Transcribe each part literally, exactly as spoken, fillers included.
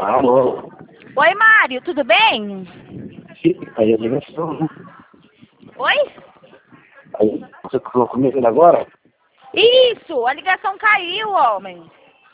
Alô? Oi, Mário, tudo bem? Aí a ligação, né? Oi? Aí, você falou comigo ainda agora? Isso, a ligação caiu, homem.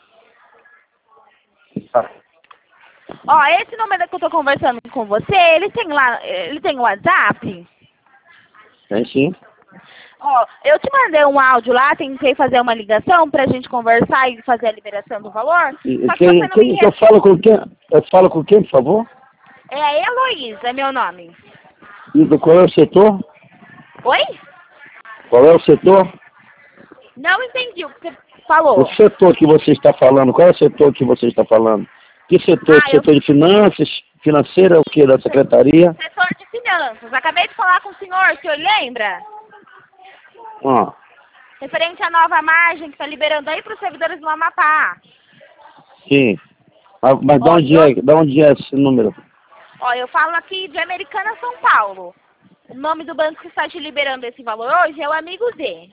Ah, Ó, esse número que eu tô conversando com você, ele tem lá, ele tem o WhatsApp? tem sim. Ó, eu te mandei um áudio lá, tentei fazer uma ligação pra gente conversar e fazer a liberação do valor. E, Só que quem, você não quem me... que eu falo com quem? Eu falo com quem, por favor? É a Heloísa, é meu nome. E do qual é o setor? Oi? Qual é o setor? Não entendi o que você O falou. setor que você está falando, qual é o setor que você está falando? Que setor? Ah, eu... Setor de finanças? Financeira, o que? Da secretaria? Setor de finanças. Acabei de falar com o senhor, o senhor lembra? Ah, Referente à nova margem que está liberando aí para os servidores do Amapá. sim. Ah, mas de Ó, onde eu, é, de onde é esse número? ó, eu falo aqui de Americana, São Paulo. O nome do banco que está te liberando esse valor hoje é o Amigo Z.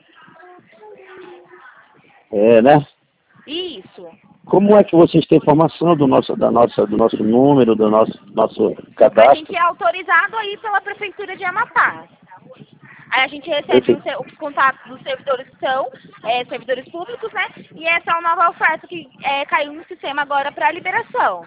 É, né? Isso. Como é que vocês têm informação do nosso, da nossa, do nosso número, do nosso, nosso A cadastro? gente é autorizado aí pela Prefeitura de Amapá. Aí a gente recebe Esse- os, se- os contatos dos servidores que são é, servidores públicos, né? E essa é uma nova oferta que é, caiu no sistema agora para liberação.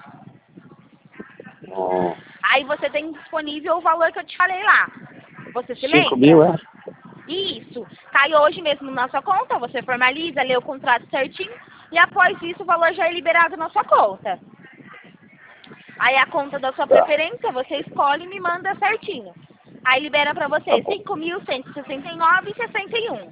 Oh, Aí você tem disponível o valor que eu te falei lá. Você se cinco lembra? mil, é? Isso. Cai hoje mesmo na sua conta, você formaliza, lê o contrato certinho e após isso o valor já é liberado na sua conta. Aí a conta da sua Tá, preferência, você escolhe e me manda certinho. Aí libera pra tá você bom. cinco mil cento e sessenta e nove reais e sessenta e um.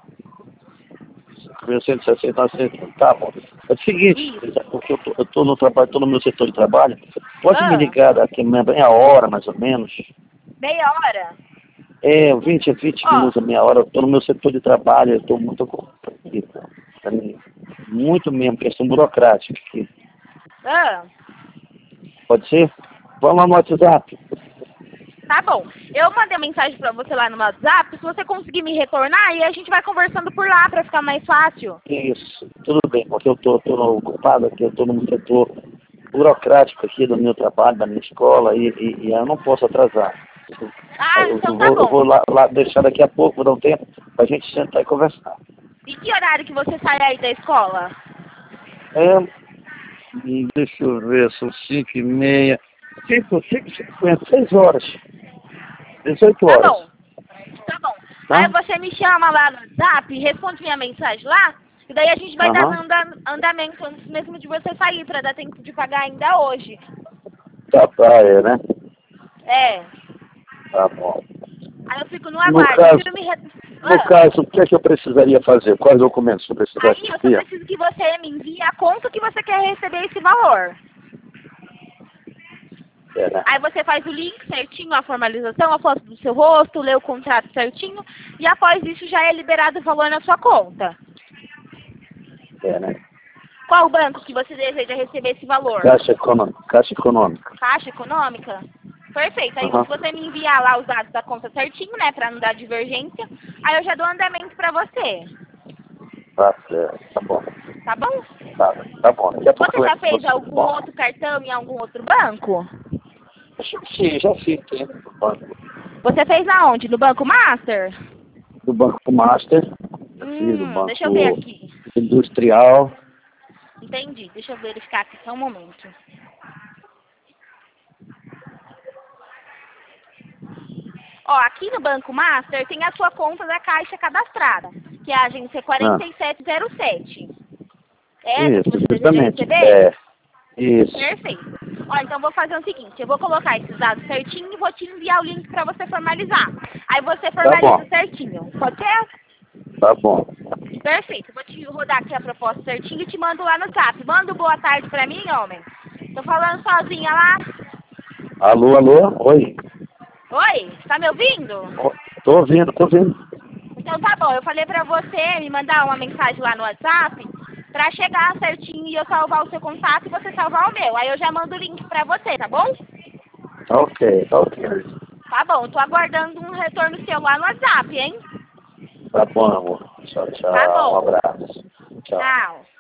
cinco mil cento e sessenta e nove, tá bom. É o seguinte, Isso. porque eu tô, eu tô no trabalho, tô no meu setor de trabalho, pode me Ah, ligar daqui meia hora, mais ou menos. meia hora. É, vinte, vinte Ó, minutos, meia hora, eu tô no meu setor de trabalho, eu tô muito ocupado aqui, tá? Muito mesmo, questão burocrática aqui. ah, Pode ser? Vamos lá no WhatsApp. tá bom. Eu mandei mensagem pra você lá no meu WhatsApp, se você conseguir me retornar, e a gente vai conversando por lá pra ficar mais fácil. Isso, tudo bem, porque eu tô, tô ocupado aqui, eu tô no setor burocrático aqui do meu trabalho, da minha escola, e, e, e eu não posso atrasar. Ah, Eu, eu então tá vou, eu bom. vou lá, lá deixar daqui a pouco, vou dar um tempo pra gente sentar e conversar. E que horário que você sai aí da escola? É, e deixa eu ver, são cinco e meia, cinco, cinco, cinquenta, seis horas, dezoito Tá horas, bom, tá bom. Aí tá? você me chama lá no WhatsApp, responde minha mensagem lá, e daí a gente vai dar Aham, anda andamento antes mesmo de você sair, pra dar tempo de pagar ainda hoje. tá, tá, é, né? É. Tá bom. Aí eu fico no No aguardo, caso, viu? Me re... no Ah. caso, o que é que eu precisaria fazer? Quais documentos eu precisaria Aí eu só enviar? preciso que você me envie a conta que você quer receber esse valor. É, né? Aí você faz o link certinho, a formalização, a foto do seu rosto, lê o contrato certinho, e após isso já é liberado o valor na sua conta. É, né? Qual banco que você deseja receber esse valor? Caixa econômica. Caixa econômica. Caixa Econômica? Perfeito. Aí Aham. se você me enviar lá os dados da conta certinho, né, pra não dar divergência, aí eu já dou andamento pra você. Tá certo. Tá bom. Tá bom? Tá, tá bom. Daqui a pouco Você eu já entro com fez você. algum Bom, outro cartão em algum outro banco? sim, já fiz tempo do Banco, Você fez aonde? No Banco Master? do banco Master. Já fiz do Hum, deixa eu ver Banco aqui. Industrial. Entendi. Deixa eu verificar aqui só um momento. Ó, aqui no Banco Master tem a sua conta da Caixa cadastrada, que é a agência Ah, quarenta e sete zero sete. É essa que isso, você deseja justamente. receber? É, isso. Perfeito. Ó, então eu vou fazer o seguinte, eu vou colocar esses dados certinho e vou te enviar o link para você formalizar. Aí você Tá formaliza bom, certinho. Pode ser? tá bom. Perfeito. Vou te rodar aqui a proposta certinho e te mando lá no zap. Manda um boa tarde pra mim, homem. Tô falando sozinha lá. Alô, alô? Oi. Oi, tá me ouvindo? Ó, tô ouvindo, tô ouvindo. Então tá bom, eu falei pra você me mandar uma mensagem lá no WhatsApp pra chegar certinho e eu salvar o seu contato e você salvar o meu. Aí eu já mando o link pra você, tá bom? Tá ok, tá ok. Tá bom, eu tô aguardando um retorno seu lá no WhatsApp, hein? Tá bom, amor. Tchau, Tá tchau. Um bom. abraço. Tchau. Tchau.